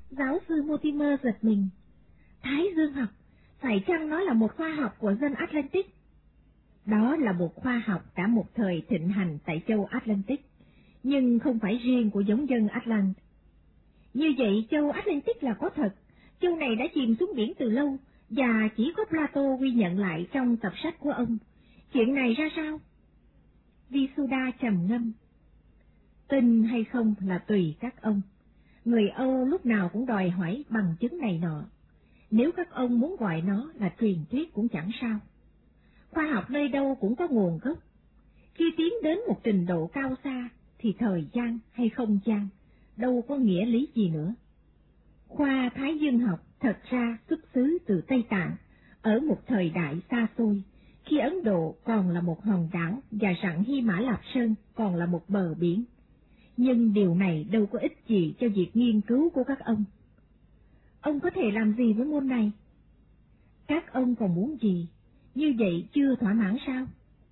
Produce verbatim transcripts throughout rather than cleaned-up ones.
Giáo sư Mortimer giật mình. Thái dương học, phải chăng nó là một khoa học của dân Atlantic? Đó là một khoa học đã một thời thịnh hành tại châu Atlantic, nhưng không phải riêng của giống dân Atlant. Như vậy châu Atlantic là có thật, châu này đã chìm xuống biển từ lâu, và chỉ có Plato ghi nhận lại trong tập sách của ông. Chuyện này ra sao? Visuddha trầm ngâm. Tin hay không là tùy các ông. Người Âu lúc nào cũng đòi hỏi bằng chứng này nọ. Nếu các ông muốn gọi nó là truyền thuyết cũng chẳng sao. Khoa học nơi đâu cũng có nguồn gốc. Khi tiến đến một trình độ cao xa, thì thời gian hay không gian đâu có nghĩa lý gì nữa. Khoa Thái dương học thật ra xuất xứ từ Tây Tạng, ở một thời đại xa xôi, khi Ấn Độ còn là một hòn đảo và rặng Hy Mã Lạp Sơn còn là một bờ biển. Nhưng điều này đâu có ích gì cho việc nghiên cứu của các ông. Ông có thể làm gì với môn này? Các ông còn muốn gì? Như vậy chưa thỏa mãn sao?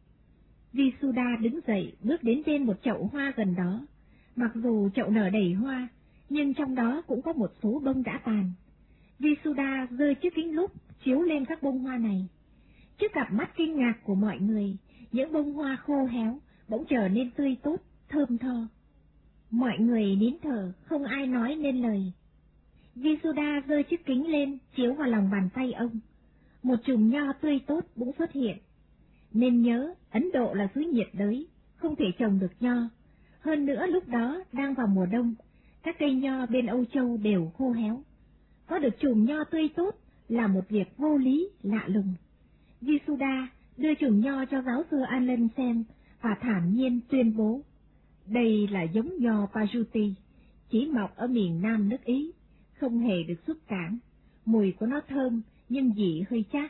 Visuddha đứng dậy bước đến bên một chậu hoa gần đó. Mặc dù chậu nở đầy hoa, nhưng trong đó cũng có một số bông đã tàn. Visuddha giơ chiếc kính lúp chiếu lên các bông hoa này. Trước cặp mắt kinh ngạc của mọi người, những bông hoa khô héo bỗng trở nên tươi tốt, thơm tho. Mọi người nín thở, không ai nói nên lời. Visuddha giơ chiếc kính lên chiếu vào lòng bàn tay ông. Một chùm nho tươi tốt bỗng xuất hiện. Nên nhớ, Ấn Độ là xứ nhiệt đới, không thể trồng được nho. Hơn nữa lúc đó đang vào mùa đông, các cây nho bên Âu Châu đều khô héo. Có được chùm nho tươi tốt là một việc vô lý, lạ lùng. Visuddha đưa chùm nho cho giáo sư Allen xem và thản nhiên tuyên bố, đây là giống nho Pajuti, chỉ mọc ở miền Nam nước Ý, không hề được xuất cảng, mùi của nó thơm nhưng vị hơi chát.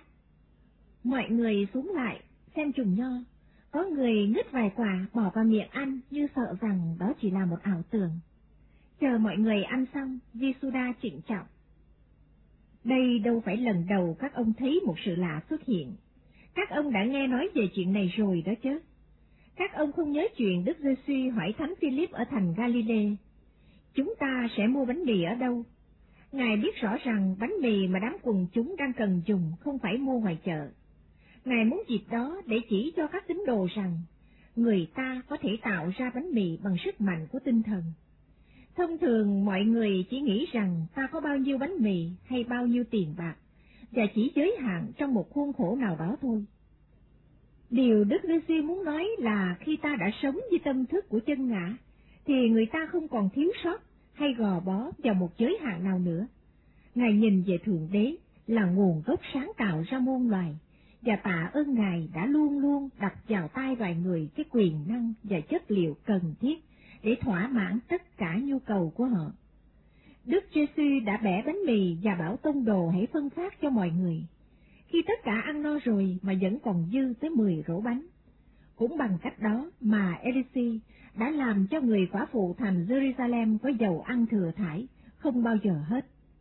Mọi người xuống lại xem chùm nho, có người ngứt vài quả bỏ vào miệng ăn như sợ rằng đó chỉ là một ảo tưởng. Chờ mọi người ăn xong, Visuddha trịnh trọng. Đây đâu phải lần đầu các ông thấy một sự lạ xuất hiện. Các ông đã nghe nói về chuyện này rồi đó chứ. Các ông không nhớ chuyện Đức Giê-xu hỏi Thánh Philip ở thành Galilee, chúng ta sẽ mua bánh mì ở đâu? Ngài biết rõ rằng bánh mì mà đám quần chúng đang cần dùng không phải mua ngoài chợ. Ngài muốn dịp đó để chỉ cho các tín đồ rằng người ta có thể tạo ra bánh mì bằng sức mạnh của tinh thần. Thông thường mọi người chỉ nghĩ rằng ta có bao nhiêu bánh mì hay bao nhiêu tiền bạc, và chỉ giới hạn trong một khuôn khổ nào đó thôi. Điều Đức Giê-xu muốn nói là khi ta đã sống với tâm thức của chân ngã, thì người ta không còn thiếu sót hay gò bó vào một giới hạn nào nữa. Ngài nhìn về Thượng Đế là nguồn gốc sáng tạo ra muôn loài, và tạ ơn Ngài đã luôn luôn đặt vào tay loài người cái quyền năng và chất liệu cần thiết để thỏa mãn tất cả nhu cầu của họ. Đức Giê-xu đã bẻ bánh mì và bảo tông đồ hãy phân phát cho mọi người. Khi tất cả ăn no rồi mà vẫn còn dư tới mười rổ bánh. Cũng bằng cách đó mà Elysee đã làm cho người quả phụ thành Jerusalem có dầu ăn thừa thãi, không bao giờ hết.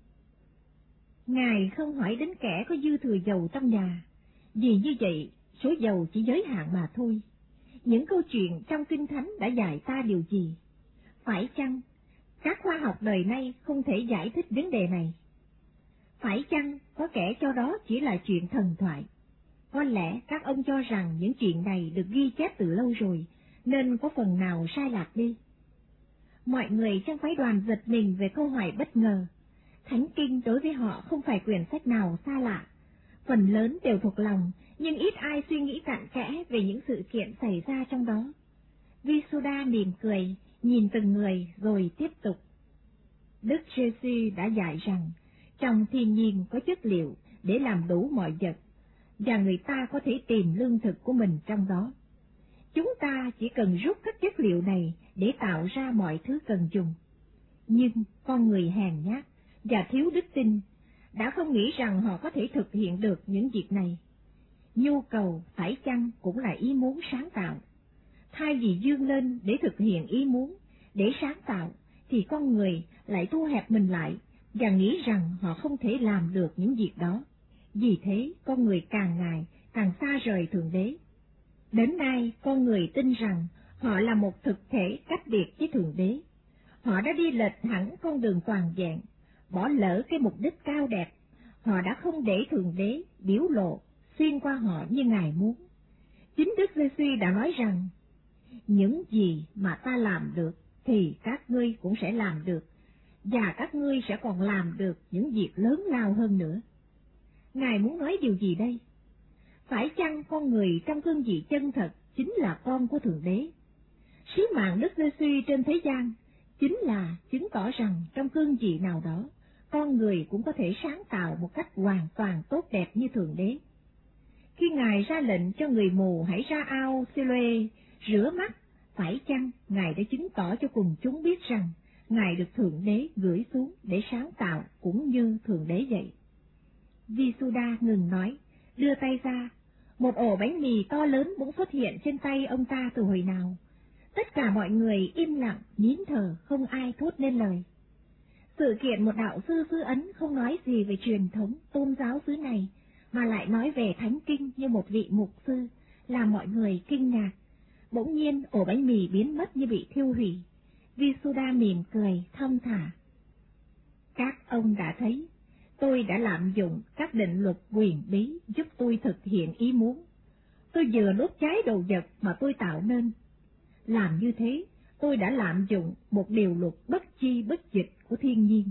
Ngài không hỏi đến kẻ có dư thừa dầu trong nhà, vì như vậy số dầu chỉ giới hạn mà thôi. Những câu chuyện trong Kinh Thánh đã dạy ta điều gì? Phải chăng các khoa học đời nay không thể giải thích vấn đề này? Phải chăng có kẻ cho đó chỉ là chuyện thần thoại? Có lẽ các ông cho rằng những chuyện này được ghi chép từ lâu rồi, nên có phần nào sai lạc đi. Mọi người trong phái đoàn giật mình về câu hỏi bất ngờ. Thánh Kinh đối với họ không phải quyển sách nào xa lạ. Phần lớn đều thuộc lòng, nhưng ít ai suy nghĩ cặn kẽ về những sự kiện xảy ra trong đó. Visuddha mỉm cười, nhìn từng người rồi tiếp tục. Đức Giê-xu đã dạy rằng, trong thiên nhiên có chất liệu để làm đủ mọi vật, và người ta có thể tìm lương thực của mình trong đó. Chúng ta chỉ cần rút các chất liệu này để tạo ra mọi thứ cần dùng. Nhưng con người hèn nhát và thiếu đức tin đã không nghĩ rằng họ có thể thực hiện được những việc này. Nhu cầu phải chăng cũng là ý muốn sáng tạo. Thay vì vươn lên để thực hiện ý muốn, để sáng tạo, thì con người lại thu hẹp mình lại và nghĩ rằng họ không thể làm được những việc đó. Vì thế, con người càng ngày càng xa rời Thượng Đế. Đến nay, con người tin rằng họ là một thực thể cách biệt với Thượng Đế. Họ đã đi lệch hẳn con đường toàn vẹn. bỏ lỡ cái mục đích cao đẹp, họ đã không để Thượng Đế biểu lộ xuyên qua họ như Ngài muốn. Chính Đức Giê-xu đã nói rằng, những gì mà ta làm được thì các ngươi cũng sẽ làm được, và các ngươi sẽ còn làm được những việc lớn lao hơn nữa. Ngài muốn nói điều gì đây? Phải chăng con người trong cương vị chân thật chính là con của Thượng Đế? Sứ mạng Đức Giê-xu trên thế gian chính là chứng tỏ rằng trong cương vị nào đó, con người cũng có thể sáng tạo một cách hoàn toàn tốt đẹp như Thượng Đế. Khi Ngài ra lệnh cho người mù hãy ra ao Siloe rửa mắt, phải chăng Ngài đã chứng tỏ cho quần chúng biết rằng Ngài được Thượng Đế gửi xuống để sáng tạo cũng như Thượng Đế vậy? Vi-su-đa ngừng nói, đưa tay ra. Một ổ bánh mì to lớn bỗng xuất hiện trên tay ông ta từ hồi nào. Tất cả mọi người im lặng, nín thở, không ai thốt nên lời. Sự kiện một đạo sư xứ Ấn không nói gì về truyền thống tôn giáo xứ này, mà lại nói về thánh kinh như một vị mục sư, làm mọi người kinh ngạc. Bỗng nhiên ổ bánh mì biến mất như bị thiêu hủy. Vi-su-đa mỉm cười, thong thả. Các ông đã thấy, tôi đã lạm dụng các định luật quyền bí giúp tôi thực hiện ý muốn. Tôi vừa đốt cháy đồ vật mà tôi tạo nên. Làm như thế, tôi đã lạm dụng một điều luật bất chi bất dịch của thiên nhiên.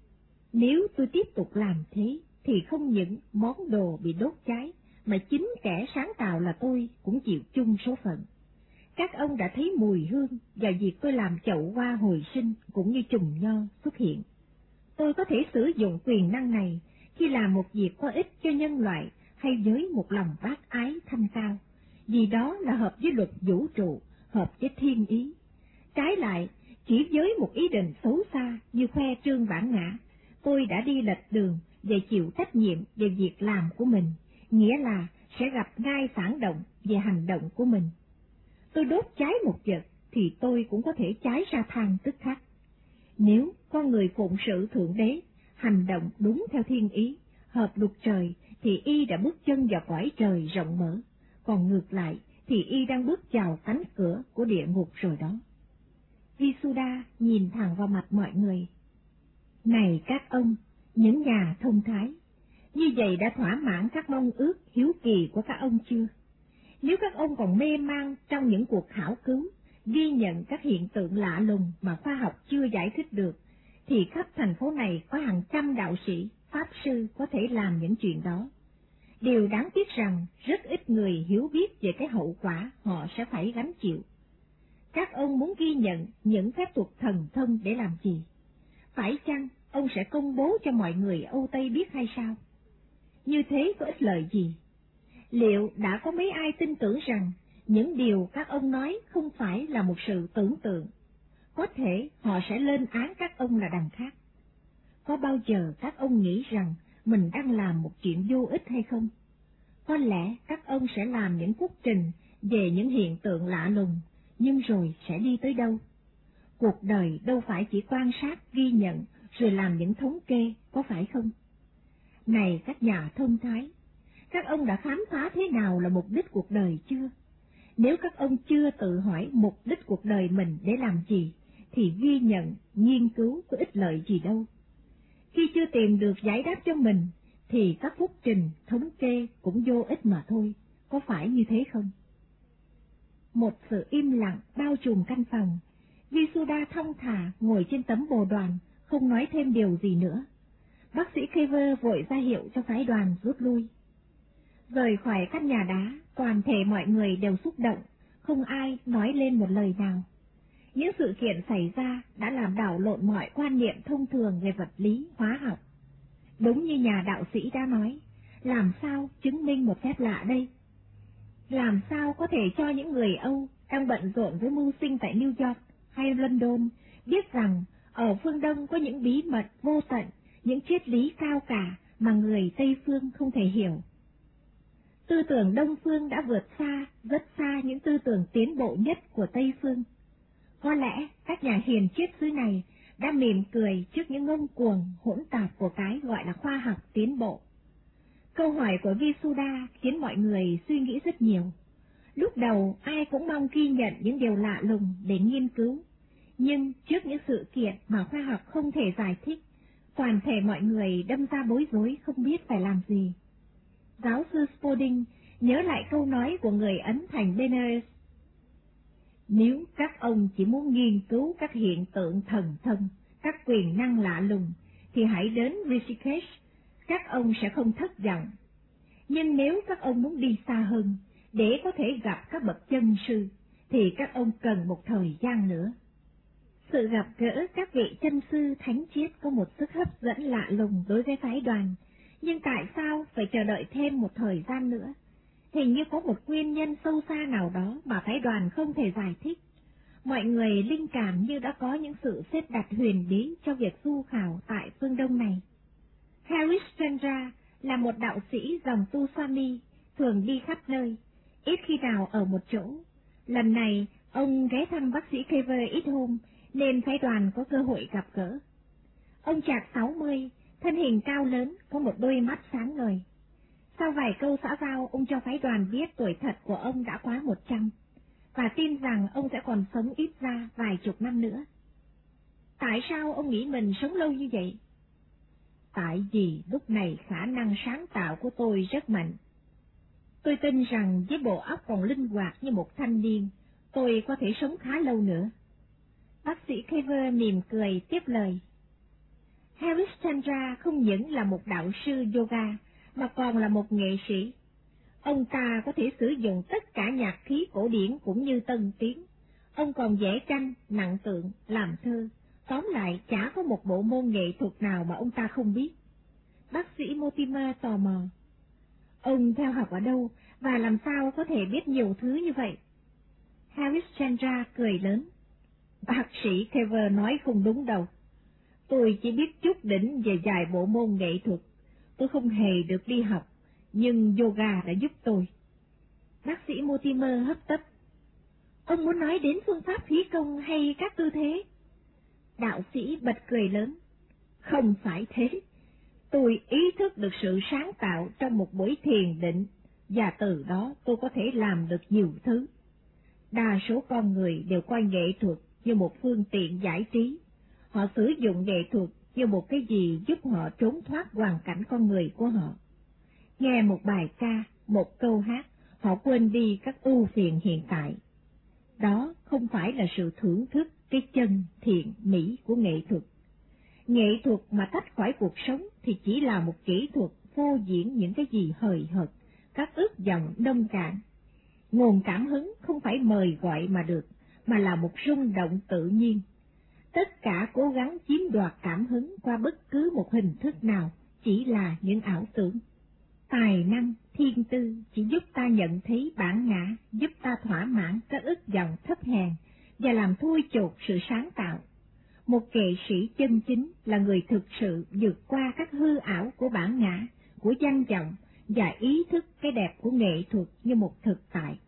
Nếu tôi tiếp tục làm thế, thì không những món đồ bị đốt cháy, mà chính kẻ sáng tạo là tôi cũng chịu chung số phận. Các ông đã thấy mùi hương và việc tôi làm chậu hoa hồi sinh cũng như chùm nho xuất hiện. Tôi có thể sử dụng quyền năng này khi làm một việc có ích cho nhân loại hay với một lòng bác ái thanh cao, vì đó là hợp với luật vũ trụ, hợp với thiên ý. Trái lại, chỉ với một ý định xấu xa như khoe trương bản ngã, tôi đã đi lệch đường và chịu trách nhiệm về việc làm của mình, nghĩa là sẽ gặp ngay phản động về hành động của mình. Tôi đốt cháy một vật thì tôi cũng có thể cháy ra than tức khắc. Nếu con người phụng sự Thượng Đế, hành động đúng theo thiên ý, hợp luật trời, thì y đã bước chân vào cõi trời rộng mở, còn ngược lại thì y đang bước vào cánh cửa của địa ngục rồi đó. Vi-su-đa nhìn thẳng vào mặt mọi người. Này các ông, những nhà thông thái, như vậy đã thỏa mãn các mong ước hiếu kỳ của các ông chưa? Nếu các ông còn mê man trong những cuộc khảo cứu, ghi nhận các hiện tượng lạ lùng mà khoa học chưa giải thích được, thì khắp thành phố này có hàng trăm đạo sĩ, pháp sư có thể làm những chuyện đó. Điều đáng tiếc rằng rất ít người hiểu biết về cái hậu quả họ sẽ phải gánh chịu. Các ông muốn ghi nhận những phép thuật thần thông để làm gì? Phải chăng ông sẽ công bố cho mọi người Âu Tây biết hay sao? Như thế có ích lợi gì? Liệu đã có mấy ai tin tưởng rằng những điều các ông nói không phải là một sự tưởng tượng? Có thể họ sẽ lên án các ông là đằng khác. Có bao giờ các ông nghĩ rằng mình đang làm một chuyện vô ích hay không? Có lẽ các ông sẽ làm những phúc trình về những hiện tượng lạ lùng, nhưng rồi sẽ đi tới đâu? Cuộc đời đâu phải chỉ quan sát, ghi nhận, rồi làm những thống kê, có phải không? Này các nhà thông thái, các ông đã khám phá thế nào là mục đích cuộc đời chưa? Nếu các ông chưa tự hỏi mục đích cuộc đời mình để làm gì, thì ghi nhận, nghiên cứu có ích lợi gì đâu. Khi chưa tìm được giải đáp cho mình, thì các phúc trình, thống kê cũng vô ích mà thôi, có phải như thế không? Một sự im lặng bao trùm căn phòng. Vi-su-đa thong thả ngồi trên tấm bồ đoàn, không nói thêm điều gì nữa. Bác sĩ Kever vội ra hiệu cho phái đoàn rút lui. Rời khỏi căn nhà đá, toàn thể mọi người đều xúc động, không ai nói lên một lời nào. Những sự kiện xảy ra đã làm đảo lộn mọi quan niệm thông thường về vật lý, hóa học. Đúng như nhà đạo sĩ đã nói, làm sao chứng minh một phép lạ đây? Làm sao có thể cho những người Âu đang bận rộn với mưu sinh tại New York hay London biết rằng ở phương Đông có những bí mật vô tận, những triết lý cao cả mà người Tây phương không thể hiểu? Tư tưởng Đông phương đã vượt xa, rất xa những tư tưởng tiến bộ nhất của Tây phương. Có lẽ các nhà hiền triết xứ này đã mỉm cười trước những ngông cuồng hỗn tạp của cái gọi là khoa học tiến bộ. Câu hỏi của Vi-su-đa khiến mọi người suy nghĩ rất nhiều. Lúc đầu ai cũng mong ghi nhận những điều lạ lùng để nghiên cứu, nhưng trước những sự kiện mà khoa học không thể giải thích, Toàn thể mọi người đâm ra bối rối không biết phải làm gì. Giáo sư Spalding nhớ lại câu nói của người Ấn thành Benares: nếu các ông chỉ muốn nghiên cứu các hiện tượng thần thông, các quyền năng lạ lùng, thì hãy đến Rishikesh, các ông sẽ không thất vọng. Nhưng nếu các ông muốn đi xa hơn, để có thể gặp các bậc chân sư, thì các ông cần một thời gian nữa. Sự gặp gỡ các vị chân sư thánh triết có một sức hấp dẫn lạ lùng đối với phái đoàn, nhưng tại sao phải chờ đợi thêm một thời gian nữa? Hình như có một nguyên nhân sâu xa nào đó mà phái đoàn không thể giải thích. Mọi người linh cảm như đã có những sự xếp đặt huyền bí cho việc du khảo tại phương Đông này. Harishchandra là một đạo sĩ dòng tu Swami, thường đi khắp nơi, ít khi nào ở một chỗ. Lần này, ông ghé thăm bác sĩ Kever ít hôm, nên phái đoàn có cơ hội gặp gỡ. Ông chạc sáu mươi, thân hình cao lớn, có một đôi mắt sáng ngời. Sau vài câu xã giao, ông cho phái đoàn biết tuổi thật của ông đã quá một trăm, và tin rằng ông sẽ còn sống ít ra vài chục năm nữa. Tại sao ông nghĩ mình sống lâu như vậy? Tại vì lúc này khả năng sáng tạo của tôi rất mạnh. Tôi tin rằng với bộ óc còn linh hoạt như một thanh niên, tôi có thể sống khá lâu nữa. Bác sĩ Kever mỉm cười tiếp lời. Harishchandra không những là một đạo sư yoga, mà còn là một nghệ sĩ. Ông ta có thể sử dụng tất cả nhạc khí cổ điển cũng như tân tiến. Ông còn vẽ tranh, nặng tượng, làm thơ. Tóm lại, chả có một bộ môn nghệ thuật nào mà ông ta không biết. Bác sĩ Mortimer tò mò. Ông theo học ở đâu, và làm sao có thể biết nhiều thứ như vậy? Harishchandra cười lớn. Bác sĩ Kever nói không đúng đâu. Tôi chỉ biết chút đỉnh về vài bộ môn nghệ thuật. Tôi không hề được đi học, nhưng yoga đã giúp tôi. Bác sĩ Mortimer hấp tấp. Ông muốn nói đến phương pháp khí công hay các tư thế? Đạo sĩ bật cười lớn. Không phải thế. Tôi ý thức được sự sáng tạo trong một buổi thiền định, và từ đó tôi có thể làm được nhiều thứ. Đa số con người đều coi nghệ thuật như một phương tiện giải trí. Họ sử dụng nghệ thuật như một cái gì giúp họ trốn thoát hoàn cảnh con người của họ. Nghe một bài ca, một câu hát, họ quên đi các ưu phiền hiện tại. Đó không phải là sự thưởng thức cái chân thiện mỹ của nghệ thuật. Nghệ thuật mà tách khỏi cuộc sống thì chỉ là một kỹ thuật phô diễn những cái gì hời hợt, các ước vọng nông cạn. Nguồn cảm hứng không phải mời gọi mà được, mà là một rung động tự nhiên. Tất cả cố gắng chiếm đoạt cảm hứng qua bất cứ một hình thức nào chỉ là những ảo tưởng. Tài năng, thiên tư chỉ giúp ta nhận thấy bản ngã, giúp ta thỏa mãn các ước vọng thấp hèn và làm thui chột sự sáng tạo. Một nghệ sĩ chân chính là người thực sự vượt qua các hư ảo của bản ngã, của danh vọng và ý thức cái đẹp của nghệ thuật như một thực tại.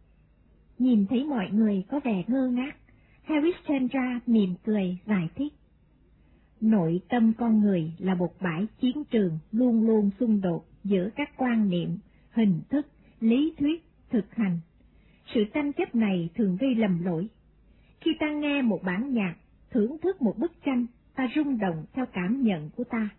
Nhìn thấy mọi người có vẻ ngơ ngác, Harishchandra mỉm cười giải thích. Nội tâm con người là một bãi chiến trường luôn luôn xung đột giữa các quan niệm, hình thức, lý thuyết, thực hành. Sự tranh chấp này thường gây lầm lỗi. Khi ta nghe một bản nhạc, thưởng thức một bức tranh, ta rung động theo cảm nhận của ta.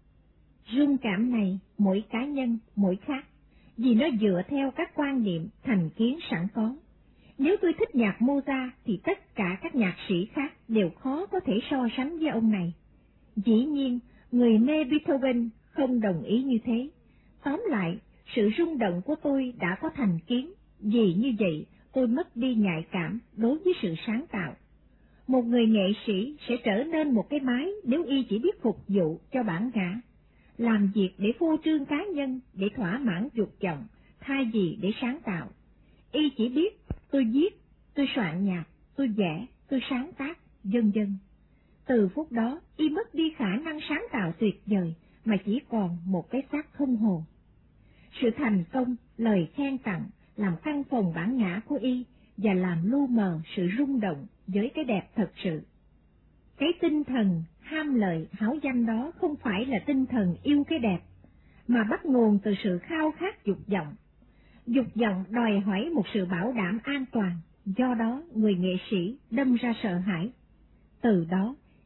Rung cảm này, mỗi cá nhân, mỗi khác, vì nó dựa theo các quan niệm, thành kiến sẵn có. Nếu tôi thích nhạc Mozart thì tất cả các nhạc sĩ khác đều khó có thể so sánh với ông này. Dĩ nhiên, người mê Beethoven không đồng ý như thế. Tóm lại, sự rung động của tôi đã có thành kiến, vì như vậy tôi mất đi nhạy cảm đối với sự sáng tạo. Một người nghệ sĩ sẽ trở nên một cái máy nếu y chỉ biết phục vụ cho bản ngã, làm việc để phô trương cá nhân, để thỏa mãn dục vọng, thay vì để sáng tạo. Y chỉ biết tôi viết, tôi soạn nhạc, tôi vẽ, tôi sáng tác, vân vân. Từ phút đó, y mất đi khả năng sáng tạo tuyệt vời, mà chỉ còn một cái xác không hồn. Sự thành công, lời khen tặng, làm căng phồng bản ngã của y, và làm lu mờ sự rung động với cái đẹp thật sự. Cái tinh thần ham lợi háo danh đó không phải là tinh thần yêu cái đẹp, mà bắt nguồn từ sự khao khát dục vọng. Dục vọng đòi hỏi một sự bảo đảm an toàn, do đó người nghệ sĩ đâm ra sợ hãi. Từ đó,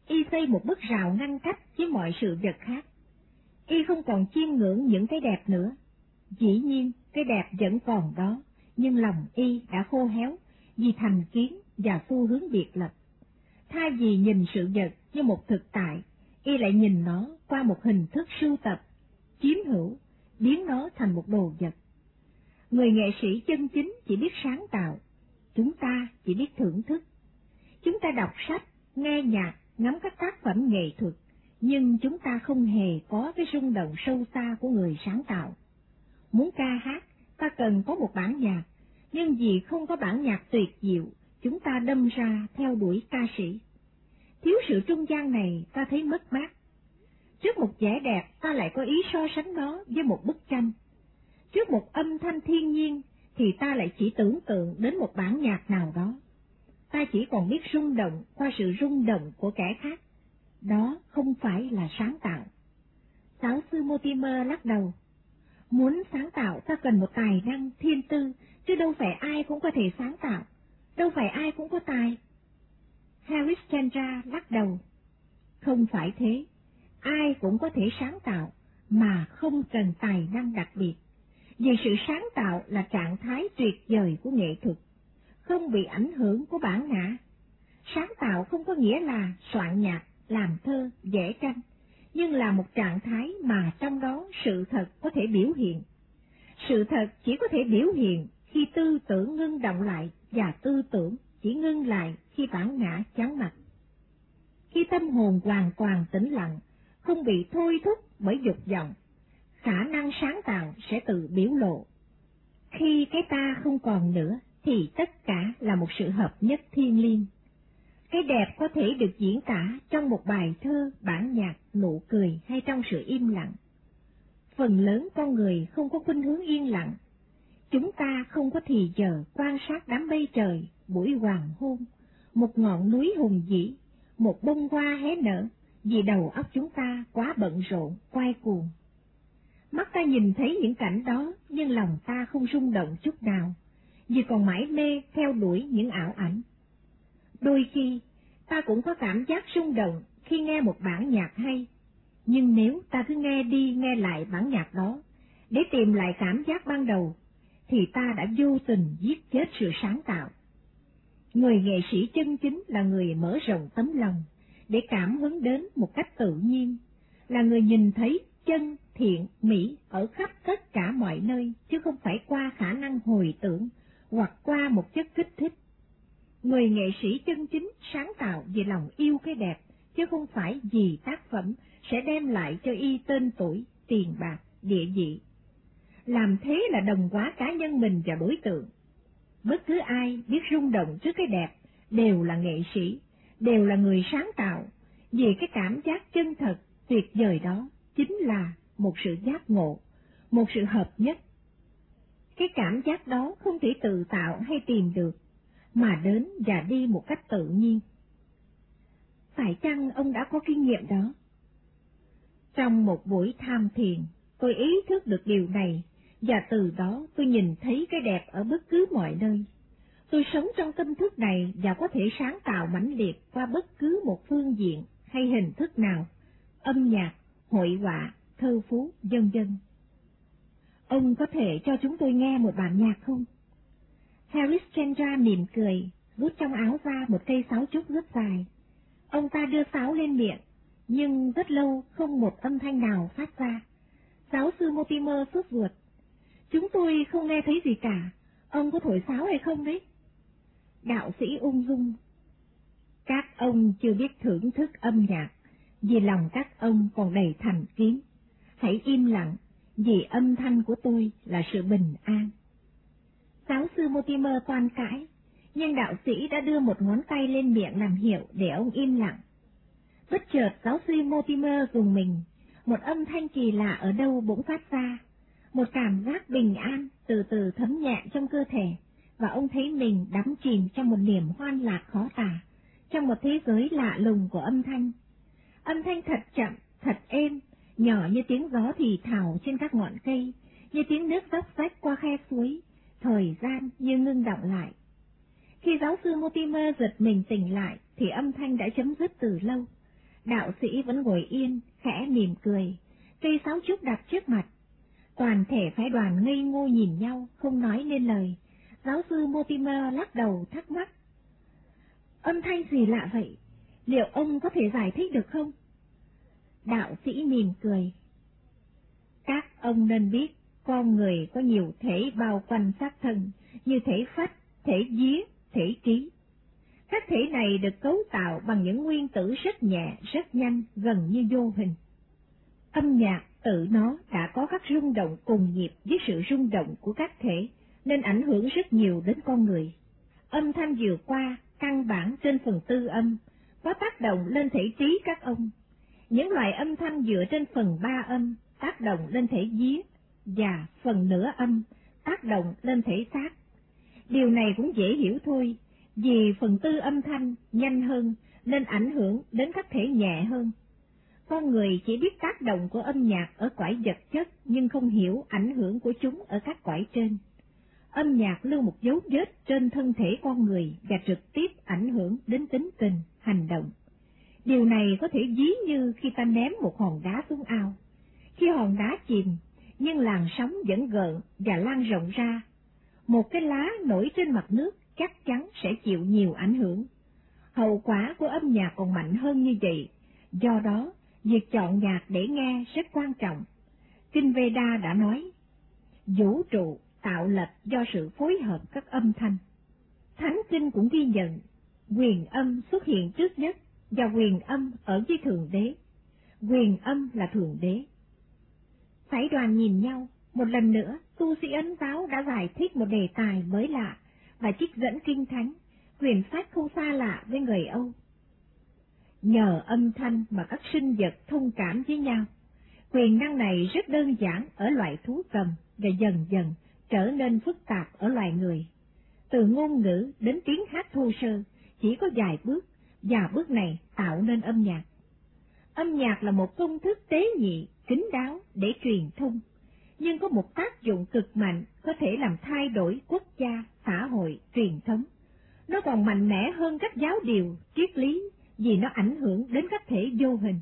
y xây một bức rào ngăn cách với mọi sự vật khác. Y không còn chiêm ngưỡng những cái đẹp nữa. Dĩ nhiên, cái đẹp vẫn còn đó, nhưng lòng y đã khô héo vì thành kiến và xu hướng biệt lập. Thay vì nhìn sự vật như một thực tại, y lại nhìn nó qua một hình thức sưu tập, chiếm hữu, biến nó thành một đồ vật. Người nghệ sĩ chân chính chỉ biết sáng tạo, chúng ta chỉ biết thưởng thức. Chúng ta đọc sách, nghe nhạc, ngắm các tác phẩm nghệ thuật, nhưng chúng ta không hề có cái rung động sâu xa của người sáng tạo. Muốn ca hát, ta cần có một bản nhạc, nhưng vì không có bản nhạc tuyệt diệu, chúng ta đâm ra theo đuổi ca sĩ. Thiếu sự trung gian này ta thấy mất mát. Trước một vẻ đẹp ta lại có ý so sánh nó với một bức tranh. Trước một âm thanh thiên nhiên thì ta lại chỉ tưởng tượng đến một bản nhạc nào đó. Ta chỉ còn biết rung động qua sự rung động của kẻ khác. Đó không phải là sáng tạo. Giáo sư Mortimer lắc đầu. Muốn sáng tạo ta cần một tài năng thiên tư, chứ đâu phải ai cũng có thể sáng tạo, đâu phải ai cũng có tài. Harishchandra lắc đầu. Không phải thế, ai cũng có thể sáng tạo, mà không cần tài năng đặc biệt. Vì sự sáng tạo là trạng thái tuyệt vời của nghệ thuật, không bị ảnh hưởng của bản ngã. Sáng tạo không có nghĩa là soạn nhạc, làm thơ, vẽ tranh, nhưng là một trạng thái mà trong đó sự thật có thể biểu hiện. Sự thật chỉ có thể biểu hiện khi tư tưởng ngưng động lại, và tư tưởng chỉ ngưng lại khi bản ngã chán mặt. Khi tâm hồn hoàn toàn tĩnh lặng, không bị thôi thúc bởi dục vọng, khả năng sáng tạo sẽ tự biểu lộ. Khi cái ta không còn nữa, thì tất cả là một sự hợp nhất thiêng liêng. Cái đẹp có thể được diễn tả trong một bài thơ, bản nhạc, nụ cười hay trong sự im lặng. Phần lớn con người không có khuynh hướng yên lặng. Chúng ta không có thì giờ quan sát đám mây trời, buổi hoàng hôn, một ngọn núi hùng vĩ, một bông hoa hé nở, vì đầu óc chúng ta quá bận rộn, quay cuồng. Mắt ta nhìn thấy những cảnh đó, nhưng lòng ta không rung động chút nào, vì còn mãi mê theo đuổi những ảo ảnh. Đôi khi, ta cũng có cảm giác rung động khi nghe một bản nhạc hay, nhưng nếu ta cứ nghe đi nghe lại bản nhạc đó, để tìm lại cảm giác ban đầu, thì ta đã vô tình giết chết sự sáng tạo. Người nghệ sĩ chân chính là người mở rộng tấm lòng, để cảm hứng đến một cách tự nhiên, là người nhìn thấy chân, thiện, mỹ ở khắp tất cả mọi nơi, chứ không phải qua khả năng hồi tưởng, hoặc qua một chất kích thích. Người nghệ sĩ chân chính sáng tạo vì lòng yêu cái đẹp, chứ không phải vì tác phẩm sẽ đem lại cho y tên tuổi, tiền bạc, địa vị. Làm thế là đồng hóa cá nhân mình và đối tượng. Bất cứ ai biết rung động trước cái đẹp đều là nghệ sĩ, đều là người sáng tạo, vì cái cảm giác chân thật, tuyệt vời đó chính là một sự giác ngộ, một sự hợp nhất. Cái cảm giác đó không thể tự tạo hay tìm được, mà đến và đi một cách tự nhiên. Phải chăng ông đã có kinh nghiệm đó? Trong một buổi tham thiền, tôi ý thức được điều này, và từ đó tôi nhìn thấy cái đẹp ở bất cứ mọi nơi. Tôi sống trong tâm thức này và có thể sáng tạo mãnh liệt qua bất cứ một phương diện hay hình thức nào, âm nhạc, hội họa, thơ phú, vân vân. Ông có thể cho chúng tôi nghe một bản nhạc không? Harishchandra mỉm cười, rút trong áo ra một cây sáo trúc rất dài. Ông ta đưa sáo lên miệng, nhưng rất lâu không một âm thanh nào phát ra. Giáo sư Mortimer sốt ruột. Chúng tôi không nghe thấy gì cả, ông có thổi sáo hay không đấy? Đạo sĩ ung dung. Các ông chưa biết thưởng thức âm nhạc, vì lòng các ông còn đầy thành kiến. Hãy im lặng, vì âm thanh của tôi là sự bình an. Giáo sư Mortimer toan cãi, nhưng đạo sĩ đã đưa một ngón tay lên miệng làm hiệu để ông im lặng. Bất chợt giáo sư Mortimer rùng mình, một âm thanh kỳ lạ ở đâu bỗng phát ra, một cảm giác bình an từ từ thấm nhẹ trong cơ thể, và ông thấy mình đắm chìm trong một niềm hoan lạc khó tả, trong một thế giới lạ lùng của âm thanh. Âm thanh thật chậm, thật êm, nhỏ như tiếng gió thì thào trên các ngọn cây, như tiếng nước róc rách qua khe suối, thời gian như ngưng đọng lại. Khi giáo sư Mortimer giật mình tỉnh lại, thì âm thanh đã chấm dứt từ lâu. Đạo sĩ vẫn ngồi yên, khẽ mỉm cười, cây sáo trúc đặt trước mặt. Toàn thể phái đoàn ngây ngô nhìn nhau, không nói nên lời. Giáo sư Mortimer lắc đầu thắc mắc. Âm thanh gì lạ vậy? Liệu ông có thể giải thích được không? Đạo sĩ mỉm cười. Các ông nên biết, con người có nhiều thể bao quanh xác thân, như thể phách, thể vía, thể trí. Các thể này được cấu tạo bằng những nguyên tử rất nhẹ, rất nhanh, gần như vô hình. Âm nhạc tự nó đã có các rung động cùng nhịp với sự rung động của các thể, nên ảnh hưởng rất nhiều đến con người. Âm thanh vừa qua, căn bản trên phần tư âm, có tác động lên thể trí các ông. Những loại âm thanh dựa trên phần ba âm, tác động lên thể vía, và phần nửa âm, tác động lên thể xác. Điều này cũng dễ hiểu thôi, vì phần tư âm thanh nhanh hơn nên ảnh hưởng đến các thể nhẹ hơn. Con người chỉ biết tác động của âm nhạc ở cõi vật chất nhưng không hiểu ảnh hưởng của chúng ở các cõi trên. Âm nhạc lưu một dấu vết trên thân thể con người và trực tiếp ảnh hưởng đến tính tình, hành động. Điều này có thể ví như khi ta ném một hòn đá xuống ao. Khi hòn đá chìm, nhưng làn sóng vẫn gợn và lan rộng ra. Một cái lá nổi trên mặt nước chắc chắn sẽ chịu nhiều ảnh hưởng. Hậu quả của âm nhạc còn mạnh hơn như vậy, do đó việc chọn nhạc để nghe rất quan trọng. Kinh Veda đã nói, vũ trụ tạo lập do sự phối hợp các âm thanh. Thánh Kinh cũng ghi nhận, quyền âm xuất hiện trước nhất, và quyền âm ở với Thượng Đế. Quyền âm là Thượng Đế. Phái đoàn nhìn nhau, một lần nữa, tu sĩ Ấn giáo đã giải thích một đề tài mới lạ, và trích dẫn kinh thánh, quyển sách không xa lạ với người Âu. Nhờ âm thanh mà các sinh vật thông cảm với nhau. Quyền năng này rất đơn giản ở loài thú cầm và dần dần trở nên phức tạp ở loài người. Từ ngôn ngữ đến tiếng hát thô sơ chỉ có vài bước, và bước này tạo nên âm nhạc. Âm nhạc là một công thức tế nhị, kín đáo để truyền thông, nhưng có một tác dụng cực mạnh có thể làm thay đổi quốc gia, xã hội, truyền thống. Nó còn mạnh mẽ hơn các giáo điều, triết lý, vì nó ảnh hưởng đến các thể vô hình.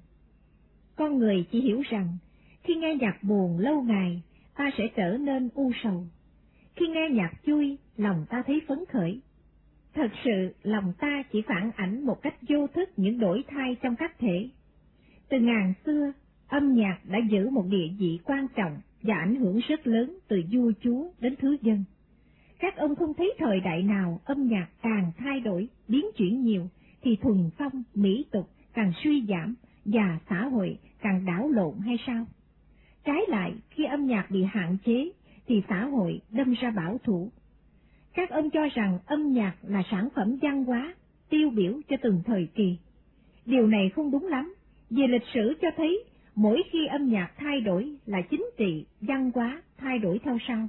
Con người chỉ hiểu rằng, khi nghe nhạc buồn lâu ngày, ta sẽ trở nên u sầu. Khi nghe nhạc vui, lòng ta thấy phấn khởi. Thật sự, lòng ta chỉ phản ảnh một cách vô thức những đổi thay trong các thể. Từ ngàn xưa, âm nhạc đã giữ một địa vị quan trọng và ảnh hưởng rất lớn từ vua chúa đến thứ dân. Các ông không thấy thời đại nào âm nhạc càng thay đổi, biến chuyển nhiều, thì thuần phong, mỹ tục càng suy giảm và xã hội càng đảo lộn hay sao? Trái lại, khi âm nhạc bị hạn chế, thì xã hội đâm ra bảo thủ. Các ông cho rằng âm nhạc là sản phẩm văn hóa, tiêu biểu cho từng thời kỳ. Điều này không đúng lắm, vì lịch sử cho thấy mỗi khi âm nhạc thay đổi là chính trị, văn hóa thay đổi theo sau.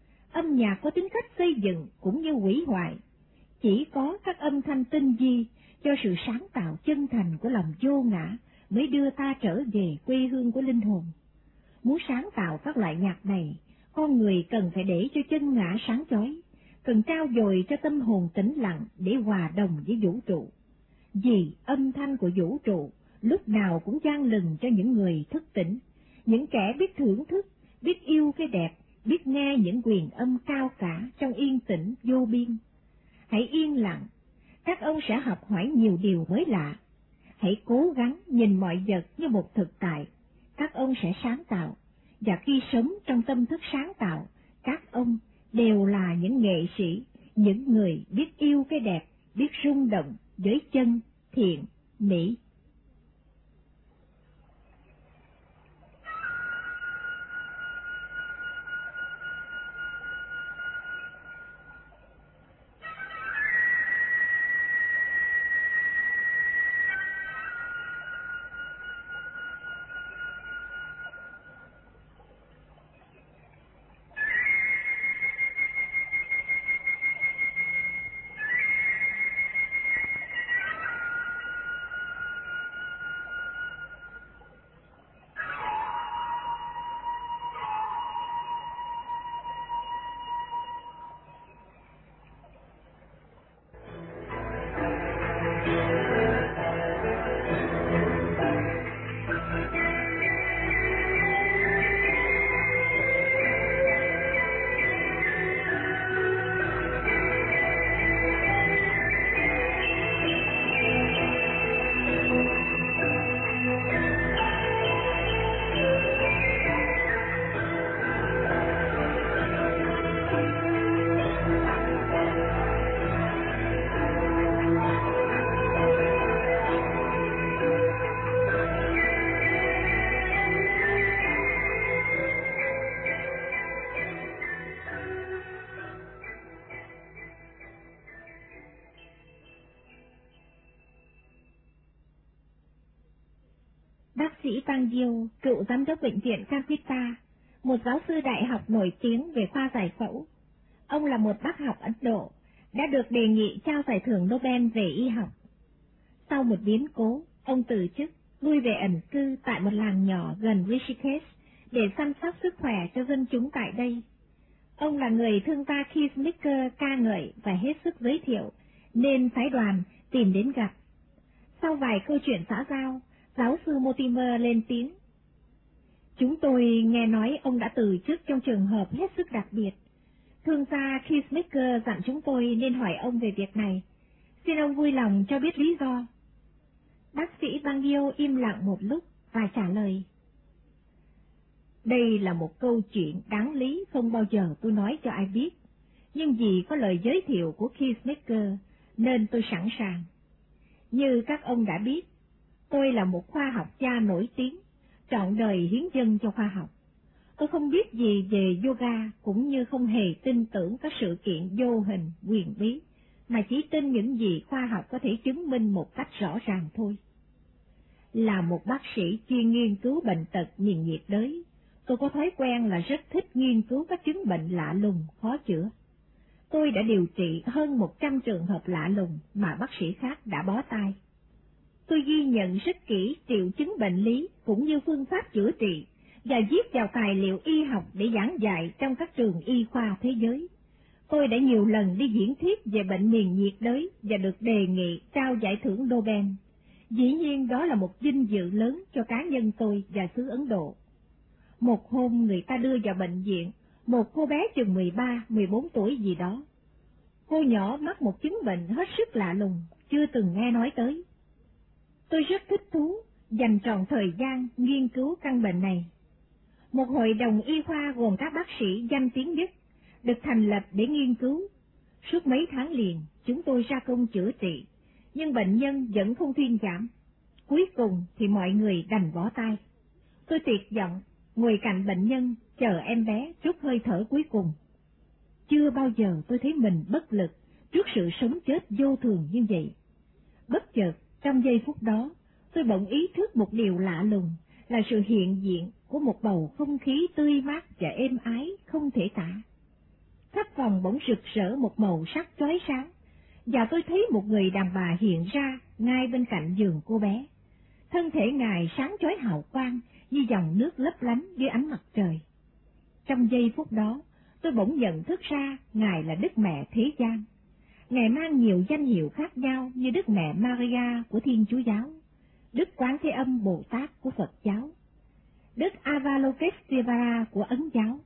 Âm nhạc có tính cách xây dựng cũng như hủy hoại. Chỉ có các âm thanh tinh vi cho sự sáng tạo chân thành của lòng vô ngã mới đưa ta trở về quê hương của linh hồn. Muốn sáng tạo các loại nhạc này, con người cần phải để cho chân ngã sáng chói, cần trao dồi cho tâm hồn tĩnh lặng để hòa đồng với vũ trụ. Vì âm thanh của vũ trụ lúc nào cũng vang lừng cho những người thức tỉnh, những kẻ biết thưởng thức, biết yêu cái đẹp, biết nghe những quyền âm cao cả trong yên tĩnh vô biên. Hãy yên lặng, các ông sẽ học hỏi nhiều điều mới lạ. Hãy cố gắng nhìn mọi vật như một thực tại, các ông sẽ sáng tạo, và khi sống trong tâm thức sáng tạo, các ông đều là những nghệ sĩ, những người biết yêu cái đẹp, biết rung động với chân, thiện, mỹ. sĩ Pangio, cựu giám đốc bệnh viện Calcutta, một giáo sư đại học nổi tiếng về khoa giải phẫu. Ông là một bác học Ấn Độ, đã được đề nghị trao giải thưởng Nobel về y học. Sau một biến cố, ông từ chức, lui về ẩn cư tại một làng nhỏ gần Rishikesh để chăm sóc sức khỏe cho dân chúng tại đây. Ông là người thương gia Keith Meeker ca ngợi và hết sức giới thiệu, nên phái đoàn tìm đến gặp. Sau vài câu chuyện xã giao, giáo sư Mortimer lên tiếng. Chúng tôi nghe nói ông đã từ chức trong trường hợp hết sức đặc biệt. Thương gia Keith Meeker dặn chúng tôi nên hỏi ông về việc này. Xin ông vui lòng cho biết lý do. Bác sĩ Pangio im lặng một lúc và trả lời. Đây là một câu chuyện đáng lý không bao giờ tôi nói cho ai biết, nhưng vì có lời giới thiệu của Keith Meeker nên tôi sẵn sàng. Như các ông đã biết, tôi là một khoa học gia nổi tiếng, trọn đời hiến dâng cho khoa học. Tôi không biết gì về yoga cũng như không hề tin tưởng các sự kiện vô hình, quyền bí, mà chỉ tin những gì khoa học có thể chứng minh một cách rõ ràng thôi. Là một bác sĩ chuyên nghiên cứu bệnh tật nhìn nhiệt đới, tôi có thói quen là rất thích nghiên cứu các chứng bệnh lạ lùng, khó chữa. Tôi đã điều trị hơn một trăm trường hợp lạ lùng mà bác sĩ khác đã bó tay. Tôi ghi nhận rất kỹ triệu chứng bệnh lý cũng như phương pháp chữa trị và viết vào tài liệu y học để giảng dạy trong các trường y khoa thế giới. Tôi đã nhiều lần đi diễn thuyết về bệnh miền nhiệt đới và được đề nghị trao giải thưởng Nobel. Dĩ nhiên đó là một vinh dự lớn cho cá nhân tôi và xứ Ấn Độ. Một hôm người ta đưa vào bệnh viện một cô bé chừng mười ba, mười bốn tuổi gì đó. Cô nhỏ mắc một chứng bệnh hết sức lạ lùng, chưa từng nghe nói tới. Tôi rất thích thú, dành trọn thời gian nghiên cứu căn bệnh này. Một hội đồng y khoa gồm các bác sĩ danh tiếng nhất, được thành lập để nghiên cứu. Suốt mấy tháng liền, chúng tôi ra công chữa trị, nhưng bệnh nhân vẫn không thuyên giảm. Cuối cùng thì mọi người đành bỏ tay. Tôi tuyệt vọng, ngồi cạnh bệnh nhân, chờ em bé trút hơi thở cuối cùng. Chưa bao giờ tôi thấy mình bất lực trước sự sống chết vô thường như vậy. Bất chợt, trong giây phút đó, tôi bỗng ý thức một điều lạ lùng, là sự hiện diện của một bầu không khí tươi mát và êm ái không thể tả. Khắp phòng bỗng rực rỡ một màu sắc chói sáng, và tôi thấy một người đàn bà hiện ra ngay bên cạnh giường cô bé. Thân thể ngài sáng chói hào quang như dòng nước lấp lánh dưới ánh mặt trời. Trong giây phút đó, tôi bỗng nhận thức ra ngài là Đức Mẹ Thế Gian. Ngài mang nhiều danh hiệu khác nhau như Đức Mẹ Maria của Thiên Chúa Giáo, Đức Quán Thế Âm Bồ Tát của Phật Giáo, Đức Avalokiteshvara của Ấn Giáo.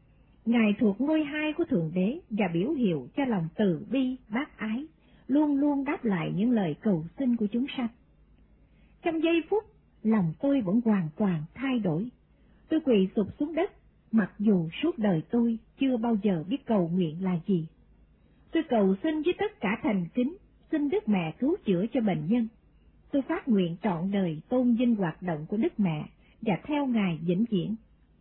Ngài thuộc ngôi hai của Thượng Đế và biểu hiệu cho lòng từ bi, bác ái, luôn luôn đáp lại những lời cầu xin của chúng sanh. Trong giây phút, lòng tôi vẫn hoàn toàn thay đổi. Tôi quỳ sụp xuống đất, mặc dù suốt đời tôi chưa bao giờ biết cầu nguyện là gì. Tôi cầu xin với tất cả thành kính, xin Đức Mẹ cứu chữa cho bệnh nhân. Tôi phát nguyện trọn đời tôn vinh hoạt động của Đức Mẹ và theo Ngài vĩnh viễn.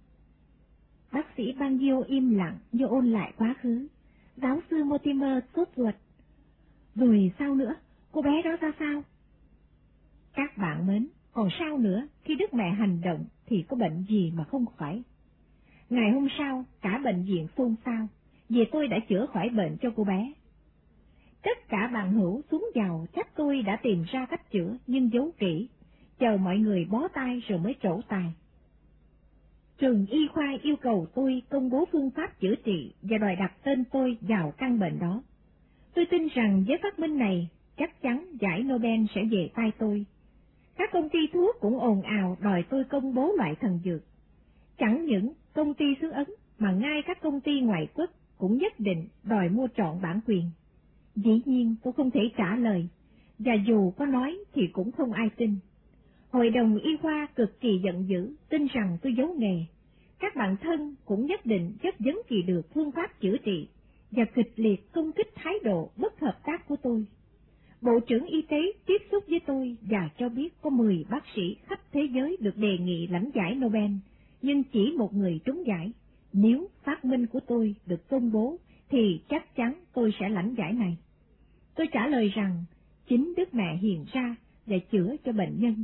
Bác sĩ Pangio im lặng như ôn lại quá khứ. Giáo sư Mortimer sốt ruột. Rồi sao nữa? Cô bé đó ra sao? Các bạn mến, còn sao nữa, khi Đức Mẹ hành động thì có bệnh gì mà không khỏi. Ngày hôm sau, cả bệnh viện xôn xao, vì tôi đã chữa khỏi bệnh cho cô bé. Tất cả bạn hữu xuống vào trách tôi đã tìm ra cách chữa nhưng giấu kỹ, chờ mọi người bó tay rồi mới trổ tài. Trường y khoa yêu cầu tôi công bố phương pháp chữa trị và đòi đặt tên tôi vào căn bệnh đó. Tôi tin rằng với phát minh này, chắc chắn giải Nobel sẽ về tay tôi. Các công ty thuốc cũng ồn ào đòi tôi công bố loại thần dược. Chẳng những công ty xứ Ấn mà ngay các công ty ngoại quốc cũng nhất định đòi mua trọn bản quyền. Dĩ nhiên tôi không thể trả lời, và dù có nói thì cũng không ai tin. Hội đồng y khoa cực kỳ giận dữ, tin rằng tôi giấu nghề. Các bạn thân cũng nhất định chất vấn kỳ được phương pháp chữa trị, và kịch liệt công kích thái độ bất hợp tác của tôi. Bộ trưởng Y tế tiếp xúc với tôi và cho biết có mười bác sĩ khắp thế giới được đề nghị lãnh giải Nobel, nhưng chỉ một người trúng giải. Nếu phát minh của tôi được công bố thì chắc chắn tôi sẽ lãnh giải này. Tôi trả lời rằng chính Đức Mẹ hiện ra để chữa cho bệnh nhân,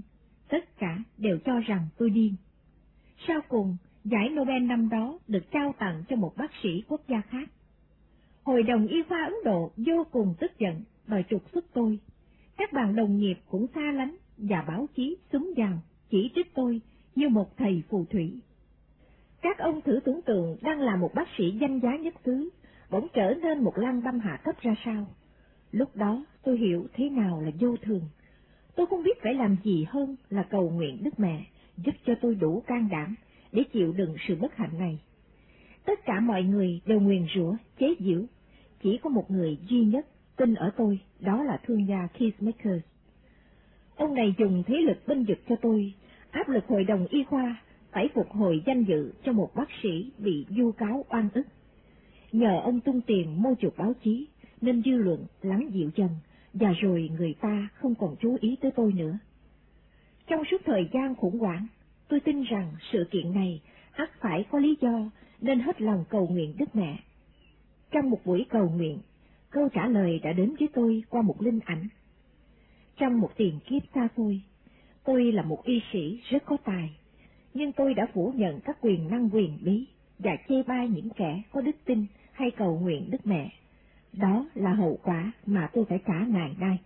Tất cả đều cho rằng tôi điên. Sau cùng, giải Nobel năm đó được trao tặng cho một bác sĩ quốc gia khác. Hội đồng Y khoa Ấn Độ vô cùng tức giận, đòi trục xuất tôi. Các bạn đồng nghiệp cũng xa lánh và báo chí xúm vào, chỉ trích tôi như một thầy phù thủy. Các ông thử tưởng tượng đang là một bác sĩ danh giá nhất xứ, bỗng trở nên một lăng băm hạ cấp ra sao. Lúc đó tôi hiểu thế nào là vô thường. Tôi không biết phải làm gì hơn là cầu nguyện Đức Mẹ giúp cho tôi đủ can đảm để chịu đựng sự bất hạnh này. Tất cả mọi người đều nguyền rủa, chế giễu, chỉ có một người duy nhất tin ở tôi, đó là thương gia Keith Makers. Ông này dùng thế lực bênh vực cho tôi, áp lực hội đồng y khoa phải phục hồi danh dự cho một bác sĩ bị vu cáo oan ức. Nhờ ông tung tiền mua chuộc báo chí nên dư luận lắng dịu dần, và rồi người ta không còn chú ý tới tôi nữa. Trong suốt thời gian khủng hoảng, tôi tin rằng sự kiện này ắt phải có lý do, nên hết lòng cầu nguyện Đức Mẹ. Trong một buổi cầu nguyện, câu trả lời đã đến với tôi qua một linh ảnh. Trong một tiền kiếp xa xôi, tôi là một y sĩ rất có tài, nhưng tôi đã phủ nhận các quyền năng quyền bí và chê bai những kẻ có đức tin hay cầu nguyện Đức Mẹ. Đó là hậu quả mà tôi phải trả ngày nay.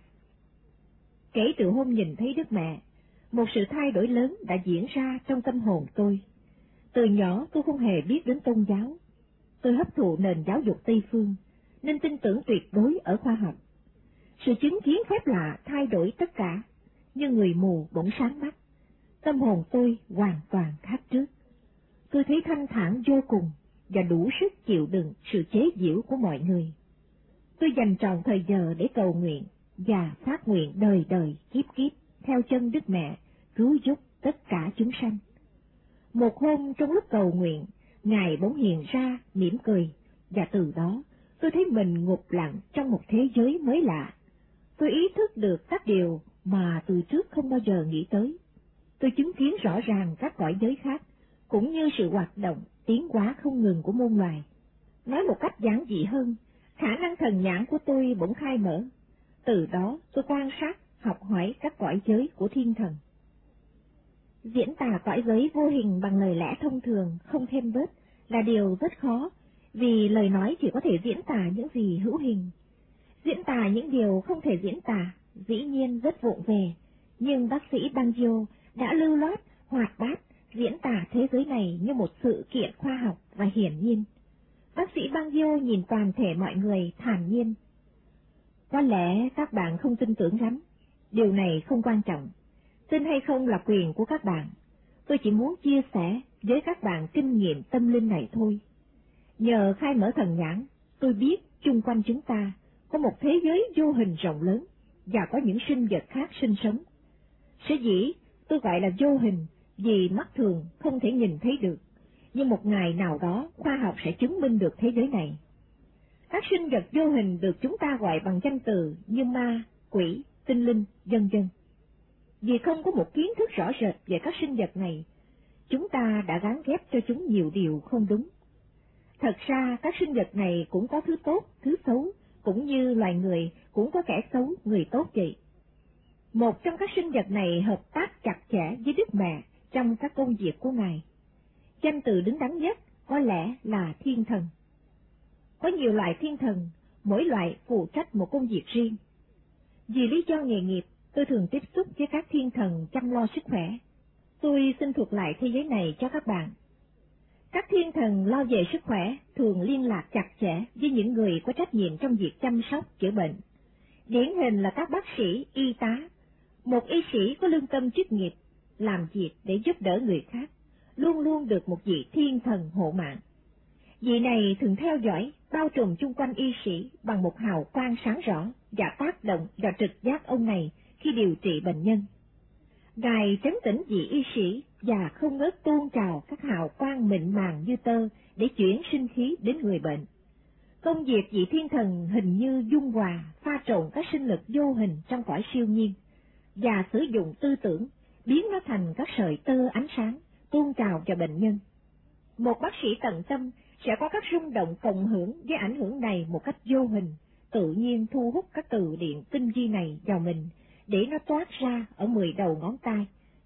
Kể từ hôm nhìn thấy Đức Mẹ, một sự thay đổi lớn đã diễn ra trong tâm hồn tôi. Từ nhỏ tôi không hề biết đến tôn giáo. Tôi hấp thụ nền giáo dục Tây phương, nên tin tưởng tuyệt đối ở khoa học. Sự chứng kiến phép lạ thay đổi tất cả, như người mù bỗng sáng mắt. Tâm hồn tôi hoàn toàn khác trước. Tôi thấy thanh thản vô cùng và đủ sức chịu đựng sự chế giễu của mọi người. Tôi dành trọn thời giờ để cầu nguyện và phát nguyện đời đời kiếp kiếp theo chân Đức Mẹ cứu giúp tất cả chúng sanh. Một hôm trong lúc cầu nguyện, Ngài bỗng hiện ra mỉm cười, và từ đó tôi thấy mình ngục lặng trong một thế giới mới lạ. Tôi ý thức được các điều mà từ trước không bao giờ nghĩ tới. Tôi chứng kiến rõ ràng các cõi giới khác, cũng như sự hoạt động, tiến hóa không ngừng của muôn loài. Nói một cách giản dị hơn, khả năng thần nhãn của tôi bỗng khai mở. Từ đó tôi quan sát, học hỏi các cõi giới của thiên thần. Diễn tả cõi giới vô hình bằng lời lẽ thông thường, không thêm bớt, là điều rất khó, vì lời nói chỉ có thể diễn tả những gì hữu hình. Diễn tả những điều không thể diễn tả, dĩ nhiên rất vụng về, nhưng bác sĩ Bangio đã lưu loát, hoạt bát, diễn tả thế giới này như một sự kiện khoa học và hiển nhiên. Bác sĩ Bangio nhìn toàn thể mọi người thản nhiên. Có lẽ các bạn không tin tưởng lắm, điều này không quan trọng. Tin hay không là quyền của các bạn. Tôi chỉ muốn chia sẻ với các bạn kinh nghiệm tâm linh này thôi. Nhờ khai mở thần nhãn, tôi biết chung quanh chúng ta có một thế giới vô hình rộng lớn và có những sinh vật khác sinh sống. Sở dĩ tôi gọi là vô hình vì mắt thường không thể nhìn thấy được, nhưng một ngày nào đó khoa học sẽ chứng minh được thế giới này. Các sinh vật vô hình được chúng ta gọi bằng danh từ như ma, quỷ, tinh linh, vân vân. Vì không có một kiến thức rõ rệt về các sinh vật này, chúng ta đã gán ghép cho chúng nhiều điều không đúng. Thật ra các sinh vật này cũng có thứ tốt, thứ xấu, cũng như loài người cũng có kẻ xấu, người tốt vậy. Một trong các sinh vật này hợp tác chặt chẽ với Đức Mẹ trong các công việc của Ngài. Danh từ đứng đắn nhất có lẽ là thiên thần. Có nhiều loại thiên thần, mỗi loại phụ trách một công việc riêng. Vì lý do nghề nghiệp, tôi thường tiếp xúc với các thiên thần chăm lo sức khỏe. Tôi xin thuật lại thế giới này cho các bạn. Các thiên thần lo về sức khỏe thường liên lạc chặt chẽ với những người có trách nhiệm trong việc chăm sóc, chữa bệnh. Điển hình là các bác sĩ, y tá. Một y sĩ có lương tâm chức nghiệp, làm việc để giúp đỡ người khác, luôn luôn được một vị thiên thần hộ mạng. Vị này thường theo dõi, bao trùm chung quanh y sĩ bằng một hào quang sáng rõ và tác động vào trực giác ông này khi điều trị bệnh nhân. Ngài trấn tĩnh vị y sĩ và không ngớt tuôn trào các hào quang mịn màng như tơ để chuyển sinh khí đến người bệnh. Công việc vị thiên thần hình như dung hòa, pha trộn các sinh lực vô hình trong cõi siêu nhiên, và sử dụng tư tưởng, biến nó thành các sợi tơ ánh sáng, tuôn trào vào bệnh nhân. Một bác sĩ tận tâm sẽ có các rung động cộng hưởng với ảnh hưởng này một cách vô hình, tự nhiên thu hút các từ điện tinh vi này vào mình, để nó toát ra ở mười đầu ngón tay,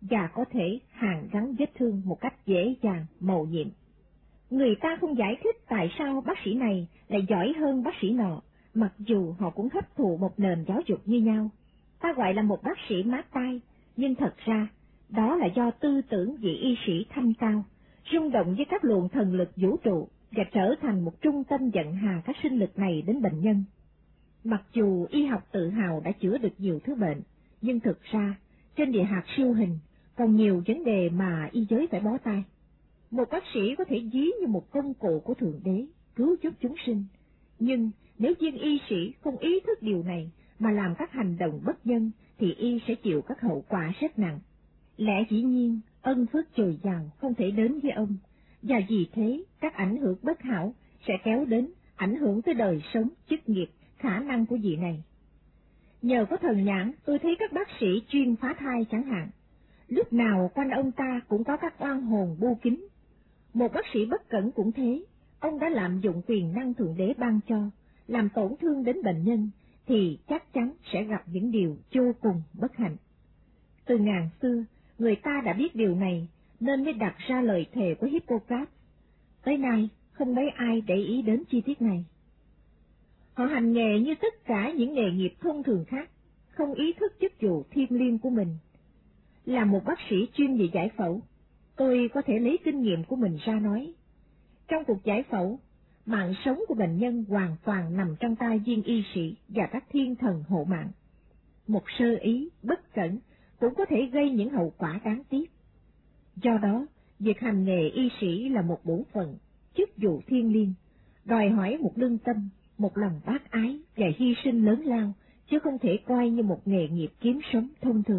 và có thể hàn gắn vết thương một cách dễ dàng, mầu nhiệm. Người ta không giải thích tại sao bác sĩ này lại giỏi hơn bác sĩ nọ, mặc dù họ cũng hấp thụ một nền giáo dục như nhau. Ta gọi là một bác sĩ mát tai, nhưng thật ra đó là do tư tưởng vị y sĩ thanh cao, rung động với các luồng thần lực vũ trụ và trở thành một trung tâm dẫn hà các sinh lực này đến bệnh nhân. Mặc dù y học tự hào đã chữa được nhiều thứ bệnh, nhưng thực ra trên địa hạt siêu hình còn nhiều vấn đề mà y giới phải bó tay. Một bác sĩ có thể ví như một công cụ của Thượng Đế, cứu giúp chúng sinh, nhưng nếu viên y sĩ không ý thức điều này mà làm các hành động bất nhân thì y sẽ chịu các hậu quả rất nặng. Lẽ dĩ nhiên, ân phước dồi dào không thể đến với ông, và vì thế các ảnh hưởng bất hảo sẽ kéo đến, ảnh hưởng tới đời sống, chức nghiệp, khả năng của vị này. Nhờ có thần nhãn, tôi thấy các bác sĩ chuyên phá thai chẳng hạn, lúc nào quanh ông ta cũng có các oan hồn bu kín. Một bác sĩ bất cẩn cũng thế, ông đã lạm dụng quyền năng Thượng Đế ban cho, làm tổn thương đến bệnh nhân, thì chắc chắn sẽ gặp những điều vô cùng bất hạnh. Từ ngàn xưa, người ta đã biết điều này, nên mới đặt ra lời thề của Hippocrates. Tới nay, không mấy ai để ý đến chi tiết này. Họ hành nghề như tất cả những nghề nghiệp thông thường khác, không ý thức chức vụ thiêng liêng của mình. Là một bác sĩ chuyên về giải phẫu, tôi có thể lấy kinh nghiệm của mình ra nói. Trong cuộc giải phẫu, mạng sống của bệnh nhân hoàn toàn nằm trong tay viên y sĩ và các thiên thần hộ mạng. Một sơ ý, bất cẩn cũng có thể gây những hậu quả đáng tiếc. Do đó, việc hành nghề y sĩ là một bổn phận, chức vụ thiêng liêng, đòi hỏi một lương tâm, một lòng bác ái và hy sinh lớn lao, chứ không thể coi như một nghề nghiệp kiếm sống thông thường.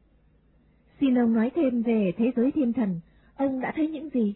Xin ông nói thêm về thế giới thiên thần, ông đã thấy những gì?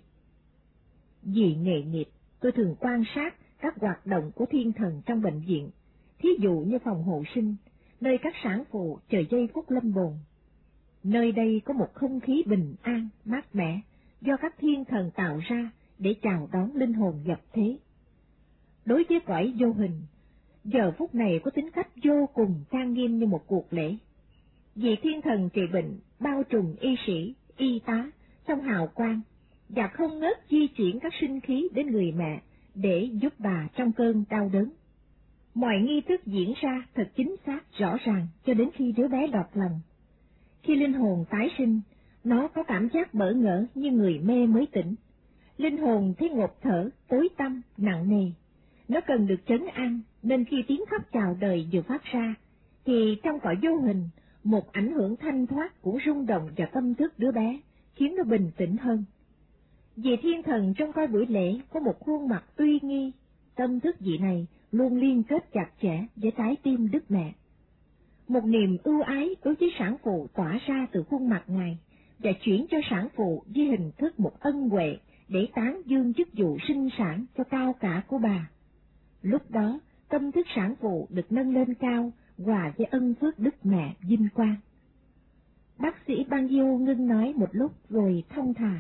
Vì nghề nghiệp, tôi thường quan sát các hoạt động của thiên thần trong bệnh viện, thí dụ như phòng hộ sinh, nơi các sản phụ chờ giây phút lâm bồn. Nơi đây có một không khí bình an, mát mẻ, do các thiên thần tạo ra để chào đón linh hồn nhập thế. Đối với cõi vô hình, giờ phút này có tính cách vô cùng trang nghiêm như một cuộc lễ. Vì thiên thần trị bệnh bao trùm y sĩ, y tá trong hào quang và không ngớt di chuyển các sinh khí đến người mẹ để giúp bà trong cơn đau đớn. Mọi nghi thức diễn ra thật chính xác, rõ ràng cho đến khi đứa bé đọt lòng. Khi linh hồn tái sinh, nó có cảm giác bỡ ngỡ như người mê mới tỉnh. Linh hồn thấy ngộp thở, tối tăm, nặng nề. Nó cần được trấn an, nên khi tiếng khóc chào đời vừa phát ra, thì trong cõi vô hình, một ảnh hưởng thanh thoát cũng rung động vào tâm thức đứa bé, khiến nó bình tĩnh hơn. Vì thiên thần trong coi buổi lễ có một khuôn mặt uy nghi, tâm thức vị này luôn liên kết chặt chẽ với trái tim Đức Mẹ. Một niềm ưu ái đối với sản phụ tỏa ra từ khuôn mặt Ngài, và chuyển cho sản phụ với hình thức một ân huệ để tán dương chức vụ sinh sản cho cao cả của bà. Lúc đó, tâm thức sản phụ được nâng lên cao, hòa với ân phước Đức Mẹ vinh quang. Bác sĩ Bangio ngưng nói một lúc rồi thông thả.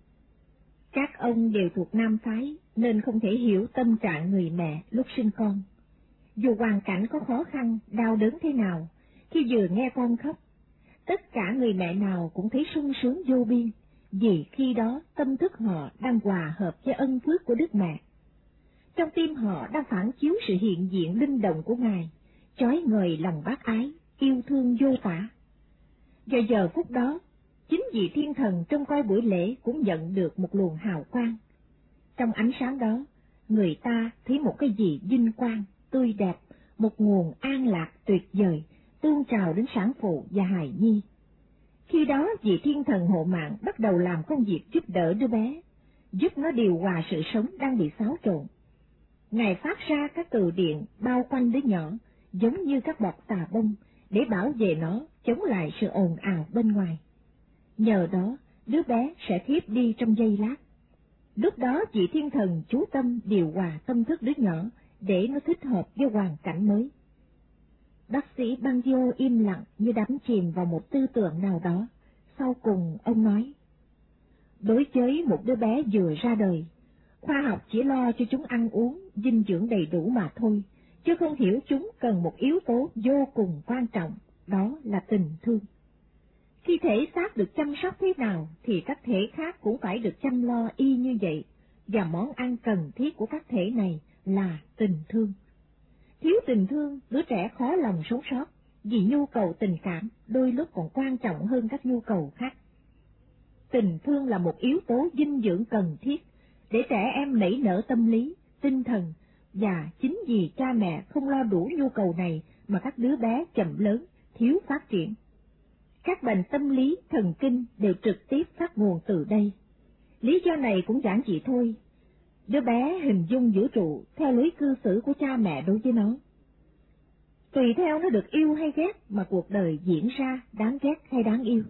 Các ông đều thuộc nam phái, nên không thể hiểu tâm trạng người mẹ lúc sinh con. Dù hoàn cảnh có khó khăn, đau đớn thế nào, khi vừa nghe con khóc, tất cả người mẹ nào cũng thấy sung sướng vô biên, vì khi đó tâm thức họ đang hòa hợp với ân phước của Đức Mẹ. Trong tim họ đang phản chiếu sự hiện diện linh động của Ngài, chói ngời lòng bác ái, yêu thương vô tả. Và giờ phút đó, chính vị thiên thần trong coi buổi lễ cũng nhận được một luồng hào quang. Trong ánh sáng đó, người ta thấy một cái gì vinh quang, tươi đẹp, một nguồn an lạc tuyệt vời, tuôn trào đến sản phụ và hài nhi. Khi đó vị thiên thần hộ mạng bắt đầu làm công việc giúp đỡ đứa bé, giúp nó điều hòa sự sống đang bị xáo trộn. Ngài phát ra các từ điện bao quanh đứa nhỏ, giống như các bọt tà bông, để bảo vệ nó chống lại sự ồn ào bên ngoài. Nhờ đó, đứa bé sẽ thiếp đi trong giây lát. Lúc đó vị thiên thần chú tâm điều hòa tâm thức đứa nhỏ để nó thích hợp với hoàn cảnh mới. Bác sĩ Bangio im lặng như đắm chìm vào một tư tưởng nào đó. Sau cùng ông nói, đối với một đứa bé vừa ra đời, khoa học chỉ lo cho chúng ăn uống, dinh dưỡng đầy đủ mà thôi, chứ không hiểu chúng cần một yếu tố vô cùng quan trọng, đó là tình thương. Khi thể xác được chăm sóc thế nào thì các thể khác cũng phải được chăm lo y như vậy, và món ăn cần thiết của các thể này là tình thương. Thiếu tình thương, đứa trẻ khó lòng sống sót, vì nhu cầu tình cảm đôi lúc còn quan trọng hơn các nhu cầu khác. Tình thương là một yếu tố dinh dưỡng cần thiết để trẻ em nảy nở tâm lý, tinh thần, và chính vì cha mẹ không lo đủ nhu cầu này mà các đứa bé chậm lớn, thiếu phát triển. Các bệnh tâm lý, thần kinh đều trực tiếp phát nguồn từ đây. Lý do này cũng giản dị thôi. Đứa bé hình dung vũ trụ theo lối cư xử của cha mẹ đối với nó. Tùy theo nó được yêu hay ghét mà cuộc đời diễn ra đáng ghét hay đáng yêu.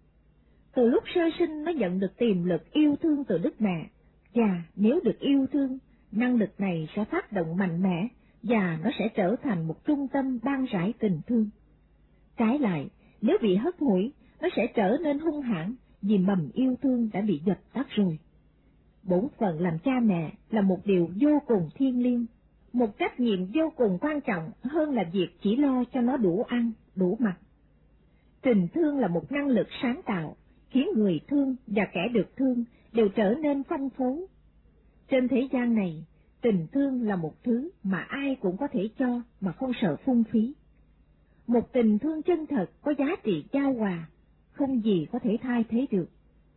Từ lúc sơ sinh nó nhận được tiềm lực yêu thương từ Đức Mẹ, và nếu được yêu thương, năng lực này sẽ phát động mạnh mẽ và nó sẽ trở thành một trung tâm ban rải tình thương. Trái lại, nếu bị hất hủi, nó sẽ trở nên hung hãn vì mầm yêu thương đã bị dập tắt rồi. Bổn phận làm cha mẹ là một điều vô cùng thiêng liêng, một trách nhiệm vô cùng quan trọng hơn là việc chỉ lo cho nó đủ ăn, đủ mặc. Tình thương là một năng lực sáng tạo, khiến người thương và kẻ được thương đều trở nên phong phú. Trên thế gian này, tình thương là một thứ mà ai cũng có thể cho mà không sợ phung phí. Một tình thương chân thật có giá trị giao hòa, không gì có thể thay thế được.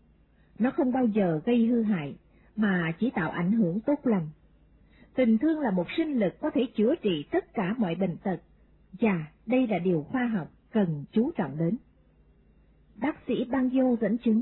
Nó không bao giờ gây hư hại, mà chỉ tạo ảnh hưởng tốt lành. Tình thương là một sinh lực có thể chữa trị tất cả mọi bệnh tật, và đây là điều khoa học cần chú trọng đến. Bác sĩ Bangio dẫn chứng.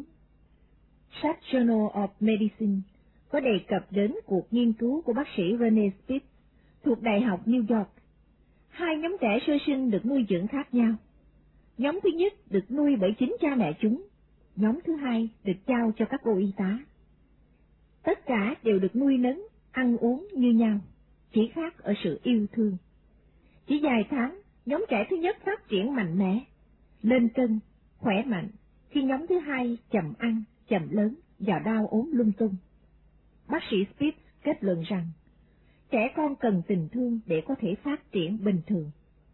Sách Journal of Medicine có đề cập đến cuộc nghiên cứu của bác sĩ Rene Spitz thuộc Đại học New York. Hai nhóm trẻ sơ sinh được nuôi dưỡng khác nhau. Nhóm thứ nhất được nuôi bởi chính cha mẹ chúng, nhóm thứ hai được trao cho các cô y tá. Tất cả đều được nuôi nấng, ăn uống như nhau, chỉ khác ở sự yêu thương. Chỉ vài tháng, nhóm trẻ thứ nhất phát triển mạnh mẽ, lên cân, khỏe mạnh, khi nhóm thứ hai chậm ăn, chậm lớn và đau ốm lung tung. Bác sĩ Spitz kết luận rằng, trẻ con cần tình thương để có thể phát triển bình thường.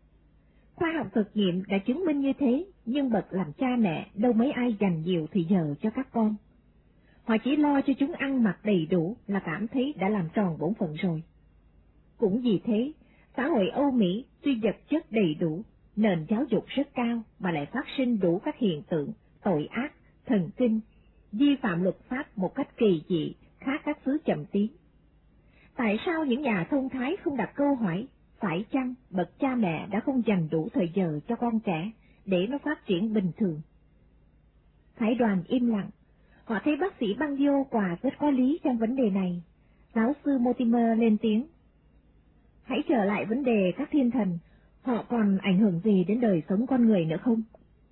Khoa học thực nghiệm đã chứng minh như thế, nhưng bậc làm cha mẹ đâu mấy ai dành nhiều thời giờ cho các con. Họ chỉ lo cho chúng ăn mặc đầy đủ là cảm thấy đã làm tròn bổn phận rồi. Cũng vì thế, xã hội Âu Mỹ tuy vật chất đầy đủ, nền giáo dục rất cao mà lại phát sinh đủ các hiện tượng tội ác, thần kinh, vi phạm luật pháp một cách kỳ dị, khác các xứ chậm tiến. Tại sao những nhà thông thái không đặt câu hỏi, phải chăng bậc cha mẹ đã không dành đủ thời giờ cho con trẻ để nó phát triển bình thường? Phái đoàn im lặng, họ thấy bác sĩ Bangio quả rất có lý trong vấn đề này. Giáo sư Mortimer lên tiếng. Hãy trở lại vấn đề các thiên thần, họ còn ảnh hưởng gì đến đời sống con người nữa không?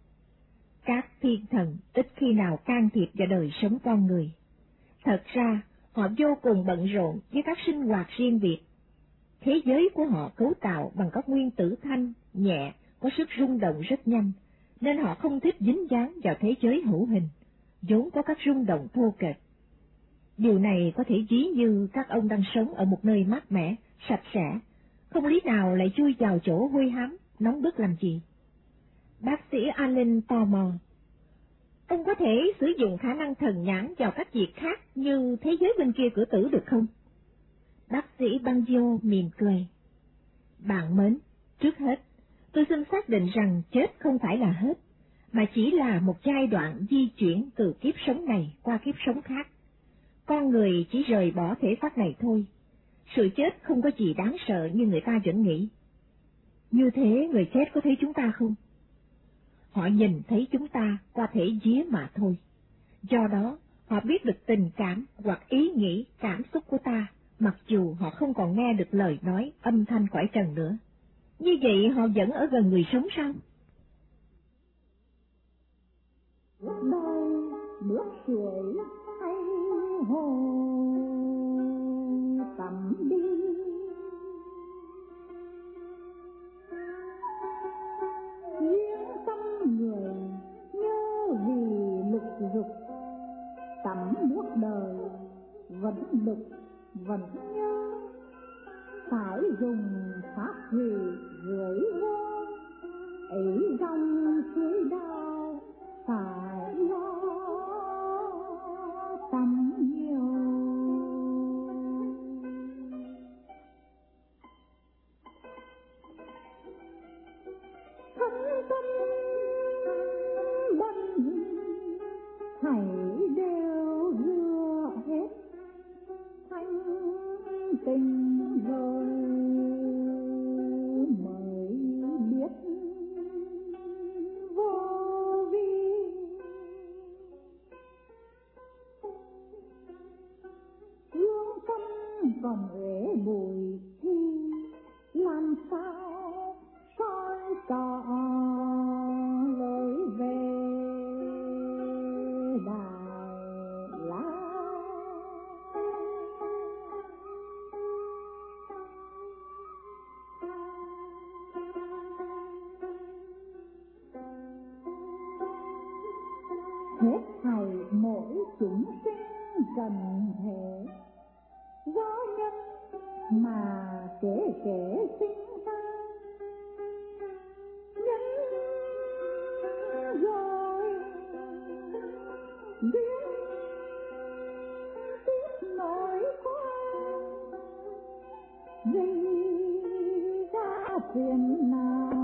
Các thiên thần ít khi nào can thiệp vào đời sống con người. Thật ra, họ vô cùng bận rộn với các sinh hoạt riêng biệt. Thế giới của họ cấu tạo bằng các nguyên tử thanh, nhẹ, có sức rung động rất nhanh, nên họ không thích dính dáng vào thế giới hữu hình, vốn có các rung động thô kệch. Điều này có thể ví như các ông đang sống ở một nơi mát mẻ, sạch sẽ, không lý nào lại chui vào chỗ hôi hám, nóng bức làm gì. Bác sĩ Allen tò mò. Ông có thể sử dụng khả năng thần nhãn vào các việc khác như thế giới bên kia cửa tử được không? Bác sĩ Bangio mỉm cười. Bạn mến, trước hết, tôi xin xác định rằng chết không phải là hết, mà chỉ là một giai đoạn di chuyển từ kiếp sống này qua kiếp sống khác. Con người chỉ rời bỏ thể xác này thôi. Sự chết không có gì đáng sợ như người ta vẫn nghĩ. Như thế người chết có thấy chúng ta không? Họ nhìn thấy chúng ta qua thể vía mà thôi. Do đó, họ biết được tình cảm hoặc ý nghĩ, cảm xúc của ta, mặc dù họ không còn nghe được lời nói, âm thanh cõi trần nữa. Như vậy họ vẫn ở gần người sống sao? Nước đời, nước suối hay hồ tắm đi, riêng tâm người như vì lục dục, tắm nước đời vẫn lục vẫn nhớ, phải dùng pháp thủy gửi vô ấy dòng suối đào phải lo tâm nhiều. Thân tâm bận thảy đều rửa hết thanh tình rồi mới biết vô vi. Gương tâm còn uể bụi thì làm sao soi tỏ lối về Đài Loan. Hết thảy mỗi chúng sinh cần thể do nhân mà kể kể sinh ra, nhân rồi duyên tiếp nổi qua gây ra phiền não.